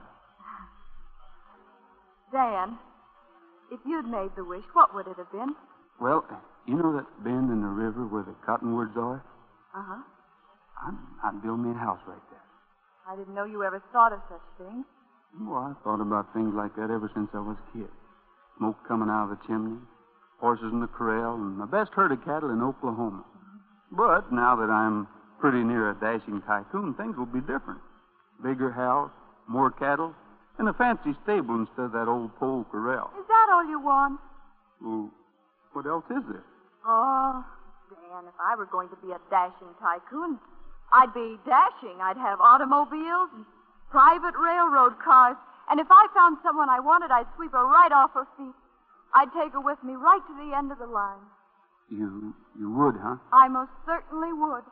F: Dan, if you'd made the wish, what would it have been?
H: Well, you know that bend in the river where the cottonwoods are?
F: Uh-huh.
H: I'd build me a house right there.
F: I didn't know you ever thought of such things.
H: Well, I thought about things like that ever since I was a kid. Smoke coming out of the chimney, horses in the corral, and my best herd of cattle in Oklahoma. But now that I'm pretty near a dashing tycoon, things will be different. Bigger house, more cattle, and a fancy stable instead of that old pole corral.
F: Is that all you want?
H: Well, what else is there?
F: Oh, Dan, if I were going to be a dashing tycoon, I'd be dashing. I'd have automobiles and private railroad cars. And if I found someone I wanted, I'd sweep her right off her feet. I'd take her with me right to the end of the line.
H: You would, huh?
F: I most certainly would.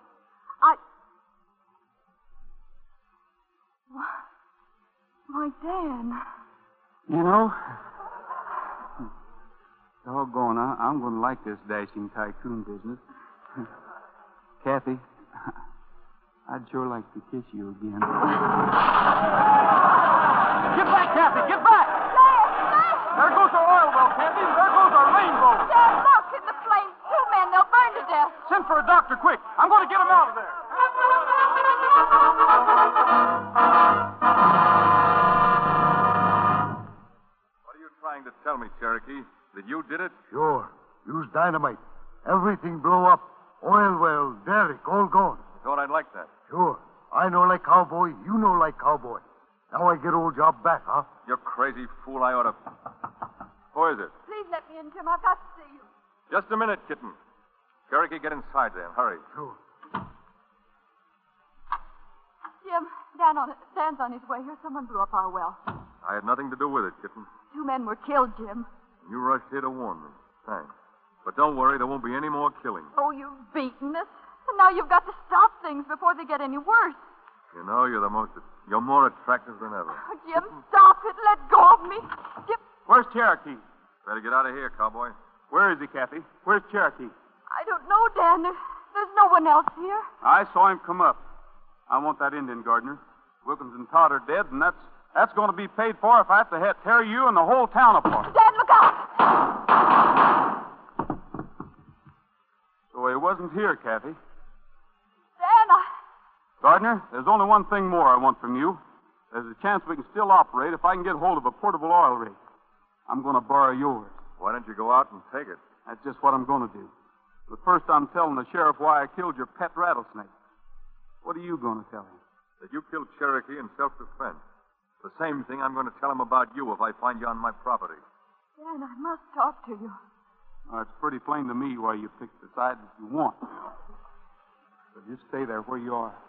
F: Why, Dan.
H: You know, doggone, I'm going to like this dashing tycoon business. Kathy, I'd sure like to kiss you again.
D: Get back, Kathy! Get back! There goes our oil well, Kathy. There goes our rainbow.
F: Dan, look, in the flames. 2 men, they'll burn to death.
D: Send for a doctor, quick. I'm going to get him out of there.
E: What are you trying to tell me, Cherokee? That you did it?
K: Sure. Use dynamite. Everything blow up. Oil well, derrick, all gone.
E: I thought I'd like that.
K: Sure. I know like cowboy. You know like cowboy. Now I get old job back, huh?
E: You crazy fool, I ought to... Who is it?
F: Please let me in, Jim. I've got to see you.
E: Just a minute, kitten. Cherokee, get inside there. Hurry.
K: Sure.
F: Jim, Dan's on his way here. Someone blew up our well.
E: I had nothing to do with it, kitten.
F: 2 men were killed, Jim.
E: You rushed here to warn me. Thanks. But don't worry, there won't be any more killing.
F: Oh, you've beaten us. And now you've got to stop things before they get any worse.
E: You know, you're more attractive than ever.
F: Oh, Jim, stop it. Let go of me. Jim.
H: Where's Cherokee?
E: Better get out of here, cowboy.
H: Where is he, Kathy? Where's Cherokee?
F: I don't know, Dan. There's no one else here.
H: I saw him come up. I want that Indian, Gardner. Wilkins and Todd are dead, and that's going to be paid for if I have to tear you and the whole town apart.
F: Dan, look out!
H: So he wasn't here, Kathy.
F: Dan,
H: Gardner, there's only one thing more I want from you. There's a chance we can still operate if I can get hold of a portable oil rig. I'm going to borrow yours.
E: Why don't you go out and take it?
H: That's just what I'm going to do. But first, I'm telling the sheriff why I killed your pet rattlesnake. What are you going to tell him?
E: That you killed Cherokee in self-defense. The same thing I'm going to tell him about you if I find you on my property.
F: Dan, I must talk to you.
H: It's pretty plain to me why you picked the side that you want. So just stay there where you are.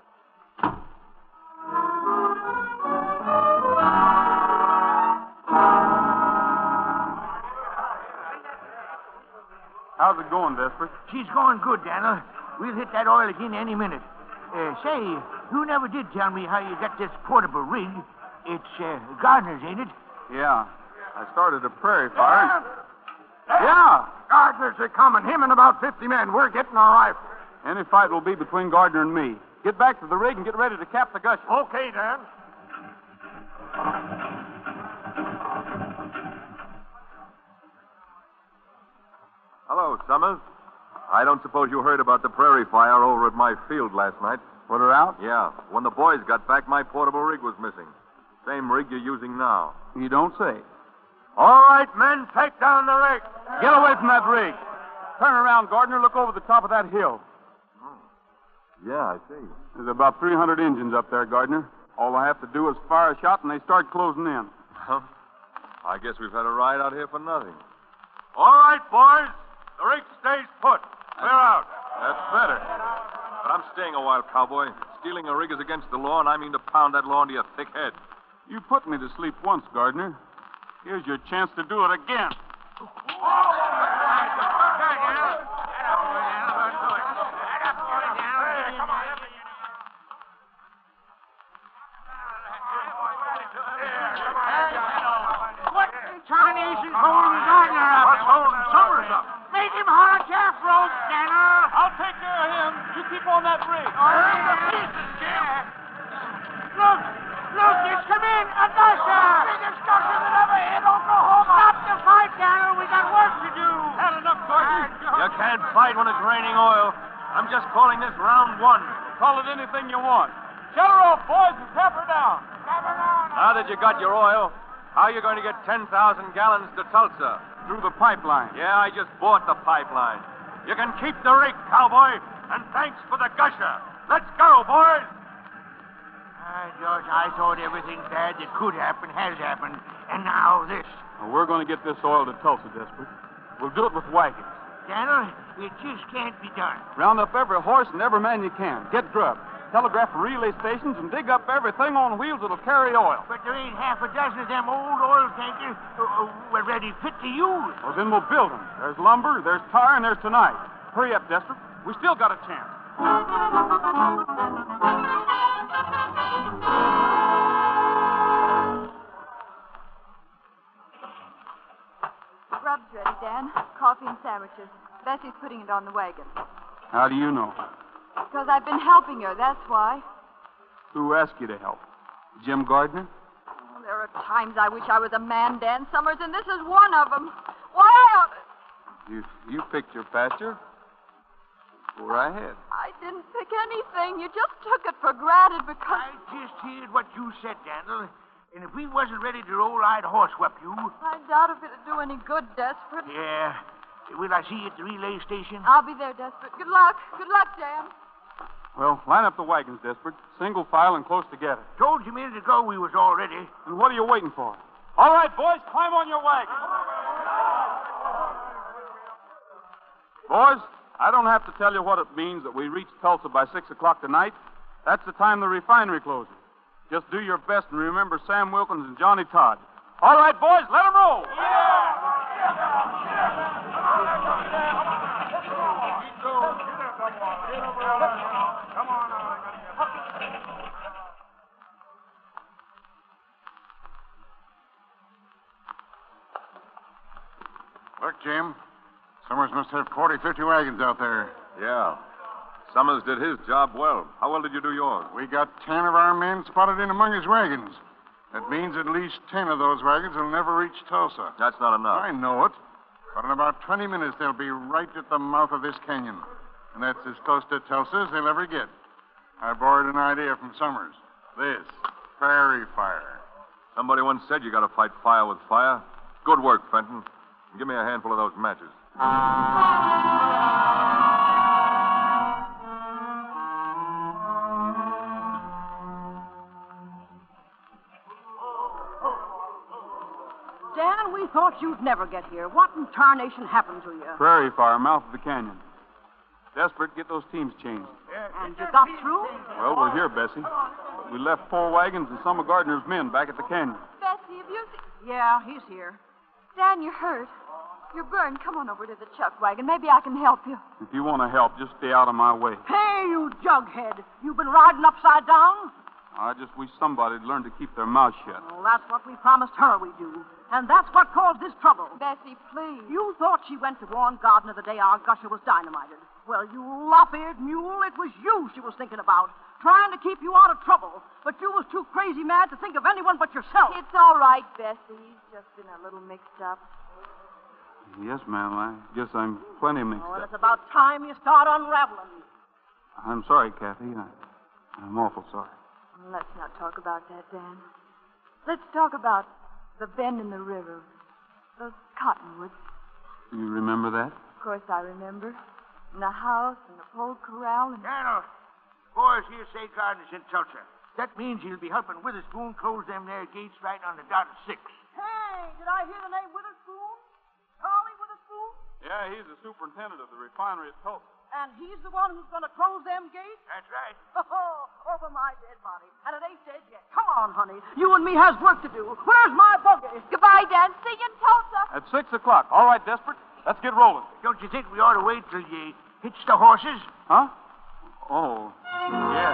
H: How's it going, Vesper?
J: She's going good, Daniel. We'll hit that oil again any minute. Say, you never did tell me how you got this portable rig. It's Gardner's, ain't it?
H: Yeah. I started a prairie fire. Yeah.
C: Gardner's are coming. Him and about 50 men. We're getting our rifles.
H: Any fight will be between Gardner and me. Get back to the rig and get ready to cap the gusher.
C: Okay, Dan.
E: Hello, Summers. I don't suppose you heard about the prairie fire over at my field last night.
H: Put her out?
E: Yeah. When the boys got back, my portable rig was missing. Same rig you're using now.
H: You don't say.
C: All right, men, take down the rig.
H: Get away from that rig. Turn around, Gardner. Look over the top of that hill.
E: Yeah, I see.
H: There's about 300 engines up there, Gardner. All I have to do is fire a shot and they start closing in.
E: Huh? I guess we've had a ride out here for nothing.
C: All right, boys. The rig stays put. Clear out.
E: That's better. But I'm staying a while, cowboy. Stealing a rig is against the law, and I mean to pound that law into your thick head.
H: You put me to sleep once, Gardner. Here's your chance to do it again.
J: What tarnation holding Gardner up?
H: What's holding Summers up?
J: Make him haul a calf rope, Danner.
H: I'll take care of him. You keep on that rig.
J: Look, it's come in. A gusher. Biggest gusher that ever hit Oklahoma. Stop the fight, Danner. We got work to do.
H: Had enough, Gordon.
E: You can't fight when it's raining oil. I'm just calling this round one.
H: Call it anything you want. Shut her off, boys, and tap her down.
E: Now that you got your oil, how are you going to get 10,000 gallons to Tulsa?
H: Through the pipeline.
E: Yeah, I just bought the pipeline. You can keep the rig, cowboy, and thanks for the gusher. Let's go, boys.
J: George, I thought everything bad that could happen has happened, and now this.
H: Well, we're going to get this oil to Tulsa, Desperate. We'll do it with wagons.
J: Danner, it just can't be done.
H: Round up every horse and every man you can. Get drugged. Telegraph relay stations and dig up everything on wheels that'll carry oil.
J: But there ain't half a dozen of them old oil tankers ready fit to use.
H: Well, then we'll build them. There's lumber, there's tar, and there's tonight. Hurry up, Desperate. We still got a chance.
F: Grub's ready, Dan. Coffee and sandwiches. Bessie's putting it on the wagon.
H: How do you know?
F: Because I've been helping her, that's why.
H: Who asked you to help? Jim Gardner?
F: Oh, there are times I wish I was a man, Dan Summers, and this is one of them. Why, I ought to...
E: You picked your pasture. Go right ahead.
F: I didn't pick anything. You just took it for granted because...
J: I just heard what you said, Daniel. And if we wasn't ready to roll, I'd horsewhip you.
F: I doubt if it'd do any good, Desperate.
J: Yeah. Will I see you at the relay station?
F: I'll be there, Desperate. Good luck. Good luck, Dan.
H: Well, line up the wagons, Desperate. Single file and close together.
J: Told you a minute ago we was all ready.
H: And what are you waiting for? All right, boys, climb on your wagon. Boys, I don't have to tell you what it means that we reach Tulsa by 6 o'clock tonight. That's the time the refinery closes. Just do your best and remember Sam Wilkins and Johnny Todd. All right, boys, let them roll.
I: Look, Jim. Summers must have 40, 50 wagons out there.
E: Yeah. Summers did his job well. How well did you do yours?
I: We got 10 of our men spotted in among his wagons. That means at least 10 of those wagons will never reach Tulsa.
E: That's not enough.
I: I know it. But in about 20 minutes, they'll be right at the mouth of this canyon. And that's as close to Tulsa as they'll ever get. I borrowed an idea from Summers. This, prairie fire.
E: Somebody once said you got to fight fire with fire. Good work, Fenton. Give me a handful of those matches.
G: Dan, we thought you'd never get here. What in tarnation happened to you?
H: Prairie fire, mouth of the canyon. Desperate, get those teams changed.
G: And you got through?
H: Well, we're here, Bessie. But we left 4 wagons and some of Gardner's men back at the canyon.
F: Bessie, have you seen...
G: Yeah, he's here.
F: Dan, you're hurt. You're burned. Come on over to the chuck wagon. Maybe I can help you.
H: If you want to help, just stay out of my way.
G: Hey, you jughead. You've been riding upside down?
H: I just wish somebody'd learn to keep their mouth shut.
G: Well, that's what we promised her we'd do. And that's what caused this trouble.
F: Bessie, please.
G: You thought she went to warn Gardner the day our gusher was dynamited. Well, you lop-eared mule, it was you she was thinking about, trying to keep you out of trouble. But you was too crazy mad to think of anyone but yourself.
F: It's all right, Bessie. He's just been a little mixed up.
H: Yes, ma'am. I guess I'm plenty mixed
G: Well,
H: up.
G: it's about time you start unraveling.
H: I'm sorry, Kathy. I'm awful sorry.
F: Let's not talk about that, Dan. Let's talk about the bend in the river. Those cottonwoods.
H: You remember that?
F: Of course I remember. And the house and the pole corral and...
J: Daniel, boys here say Gardner's in Tulsa. That means he'll be helping Witherspoon close them there gates right on the dot of 6.
G: Hey, did I hear the name Witherspoon? Charlie Witherspoon?
H: Yeah, he's the superintendent of the refinery at Tulsa.
G: And he's the one who's going to close them gates?
J: That's right.
G: Over my dead body. And it ain't dead yet. Come on, honey. You and me has work to do. Where's my buggy?
F: Goodbye, Dan. See you in Tulsa.
H: At 6 o'clock. All right, Desperate. Let's get rolling.
J: Don't you think we ought to wait till you hitch the horses?
H: Huh? Oh, yeah.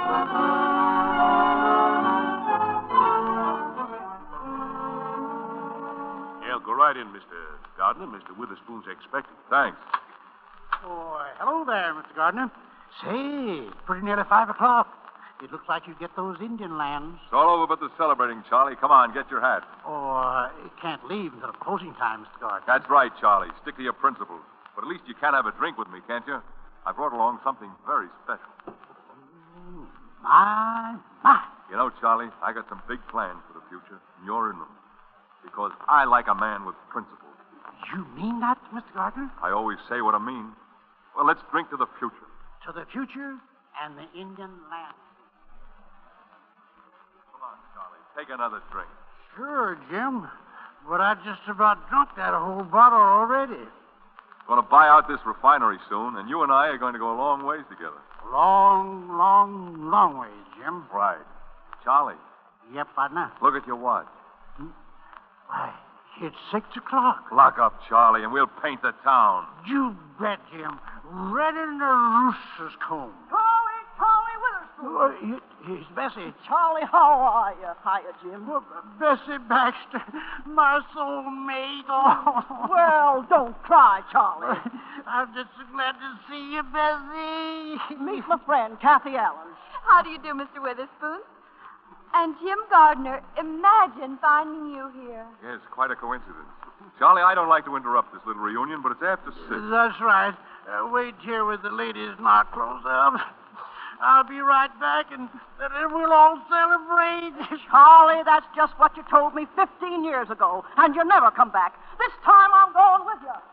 L: Yeah, go right in, Mr. Gardner. Mr. Witherspoon's expecting.
E: Thanks.
M: Oh, hello there, Mr. Gardner. Say, pretty nearly 5 o'clock. It looks like you get those Indian lands.
E: It's all over but the celebrating, Charlie. Come on, get your hat.
M: Oh, you can't leave until closing time, Mr. Gardner.
E: That's right, Charlie. Stick to your principles. But at least you can have a drink with me, can't you? I brought along something very special.
M: My.
E: You know, Charlie, I got some big plans for the future, and you're in them. Because I like a man with principles.
M: You mean that, Mr. Gardner?
E: I always say what I mean. Well, let's drink to the future.
M: To the future and the Indian land.
E: Come on, Charlie. Take another drink.
M: Sure, Jim. But I just about drunk that whole bottle already.
E: Going to buy out this refinery soon, and you and I are going to go a long ways together.
M: Long ways, Jim.
E: Right. Charlie.
M: Yep, partner.
E: Look at your watch.
M: Why, it's 6 o'clock.
E: Lock up, Charlie, and we'll paint the town.
M: You bet, Jim. Red in the rooster's comb.
G: Charlie Witherspoon.
M: Here's Bessie.
G: Charlie, how are you? Hiya, Jim.
M: Bessie Baxter, my soulmate. Oh.
G: Well, don't cry, Charlie.
M: I'm just so glad to see you, Bessie.
G: Meet my friend, Kathy Allen.
F: How do you do, Mr. Witherspoon? And Jim Gardner, imagine finding you here.
E: Yes, quite a coincidence. Charlie, I don't like to interrupt this little reunion, but it's after 6.
M: That's right. Wait here with the ladies not closed up. I'll be right back, and then we'll all celebrate.
G: Charlie, that's just what you told me 15 years ago, and you never come back. This time I'm going with you.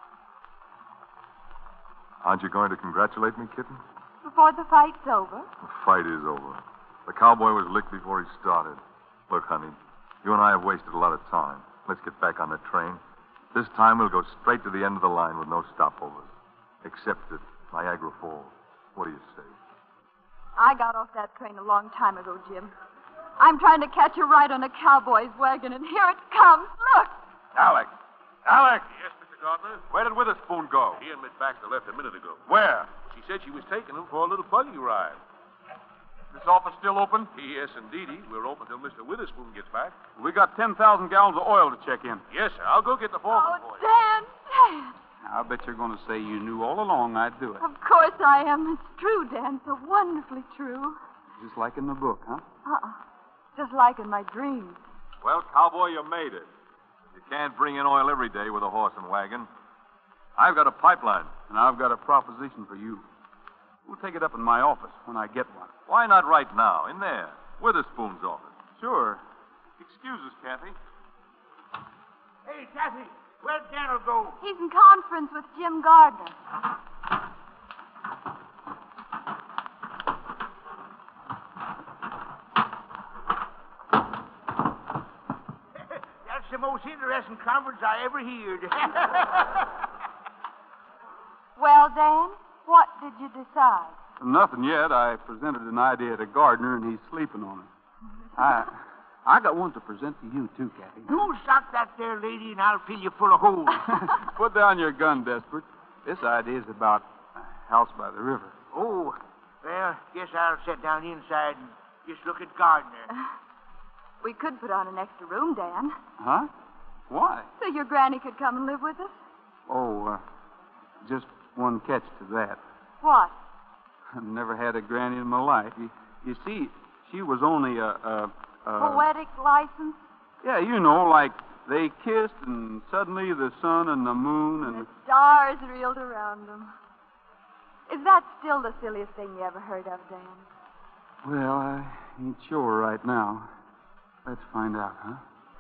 E: Aren't you going to congratulate me, kitten?
F: Before the fight's over?
E: The fight is over. The cowboy was licked before he started. Look, honey, you and I have wasted a lot of time. Let's get back on the train. This time we'll go straight to the end of the line with no stopovers. Except at Niagara Falls. What do you say?
F: I got off that train a long time ago, Jim. I'm trying to catch a ride on a cowboy's wagon, and here it comes. Look!
E: Alec! Alec!
L: Yes, Mr. Gardner?
E: Where did Witherspoon go?
L: He and Miss Baxter left a minute ago.
E: Where?
L: She said she was taking him for a little buggy ride.
H: This office still open?
L: Yes, indeedy. We're open till Mr. Witherspoon gets back.
H: We got 10,000 gallons of oil to check in.
L: Yes, sir. I'll go get the foreman for you.
F: Dan!
H: I bet you're going to say you knew all along I'd do it.
F: Of course I am. It's true, Dan. So wonderfully true.
H: Just like in the book, huh?
F: Just like in my dreams.
E: Well, cowboy, you made it. You can't bring in oil every day with a horse and wagon. I've got a pipeline.
H: And I've got a proposition for you. We'll take it up in my office when I get one.
E: Why not right now, in there, Witherspoon's office?
H: Sure.
E: Excuse us, Kathy.
J: Hey, Kathy, where'd Daniel go?
F: He's in conference with Jim Gardner.
J: That's the most interesting conference I ever heard.
F: Well, Dan, what did you decide?
H: Nothing yet. I presented an idea to Gardner, and he's sleeping on it. I got one to present to you, too, Kathy.
J: You sock that there lady, and I'll fill you full of holes.
H: Put down your gun, Desperate. This idea's about a house by the river.
J: Oh, well, guess I'll sit down inside and just look at Gardner.
F: We could put on an extra room, Dan.
H: Huh? Why?
F: So your granny could come and live with us?
H: Oh, just one catch to that.
F: What?
H: I've never had a granny in my life. You see, she was only a
F: poetic license?
H: Yeah, you know, like they kissed and suddenly the sun and the moon and...
F: the stars reeled around them. Is that still the silliest thing you ever heard of, Dan?
H: Well, I ain't sure right now. Let's find out, huh?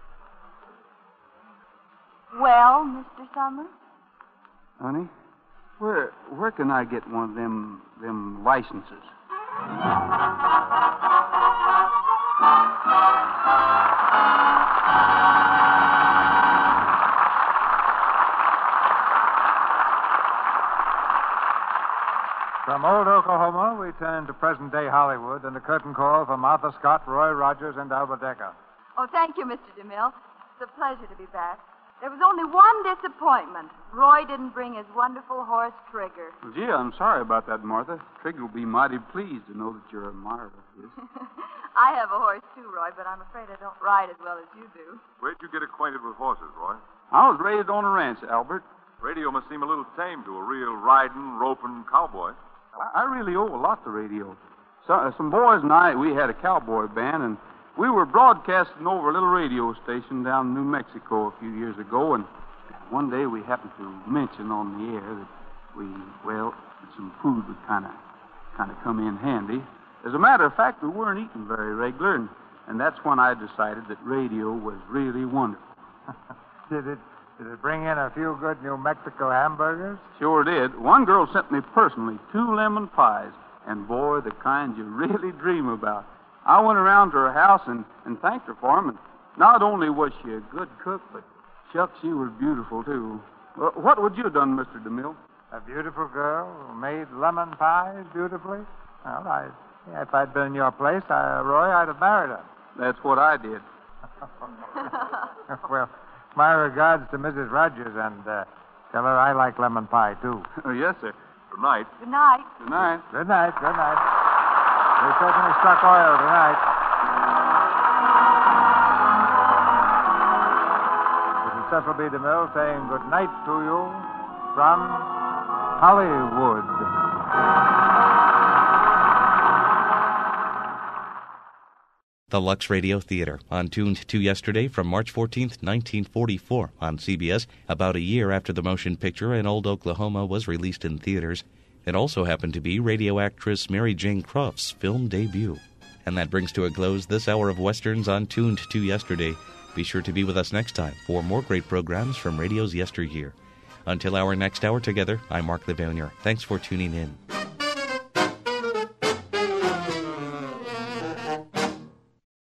F: Well, Mr. Summers?
H: Honey, where can I get one of them licenses?
C: we turn to present-day Hollywood and a curtain call for Martha Scott, Roy Rogers, and Albert Decker.
F: Oh, thank you, Mr. DeMille. It's a pleasure to be back. There was only one disappointment. Roy didn't bring his wonderful horse, Trigger.
H: Well, gee, I'm sorry about that, Martha. Trigger will be mighty pleased to know that you're a admirer of his.
F: I have a horse, too, Roy, but I'm afraid I don't ride as well as you do.
E: Where'd you get acquainted with horses, Roy?
H: I was raised on a ranch, Albert.
E: Radio must seem a little tame to a real riding, roping cowboy.
H: I really owe a lot to radio. Some boys and I, we had a cowboy band, and we were broadcasting over a little radio station down in New Mexico a few years ago, and one day we happened to mention on the air that some food would kind of come in handy. As a matter of fact, we weren't eating very regular, and that's when I decided that radio was really wonderful.
C: Did it bring in a few good New Mexico hamburgers?
H: Sure did. One girl sent me personally 2 lemon pies, and boy, the kind you really dream about. I went around to her house and thanked her for them, and not only was she a good cook, but shucks, she was beautiful, too. Well, what would you have done, Mr. DeMille?
C: A beautiful girl who made lemon pies beautifully? Well, if I'd been in your place, Roy, I'd have married her.
H: That's what I did.
C: Well, my regards to Mrs. Rogers, and tell her I like lemon pie, too.
H: Yes, sir.
E: Good night.
F: Good night.
H: Good night.
C: Good night, good night. We certainly struck oil tonight. This is Cecil B. DeMille saying good night to you from Hollywood.
A: The Lux Radio Theater, on Tuned to Yesterday from March 14th, 1944 on CBS, about a year after the motion picture In Old Oklahoma was released in theaters. It also happened to be radio actress Mary Jane Croft's film debut. And that brings to a close this hour of Westerns on Tuned to Yesterday. Be sure to be with us next time for more great programs from radio's yesteryear. Until our next hour together, I'm Mark Levanier. Thanks for tuning in.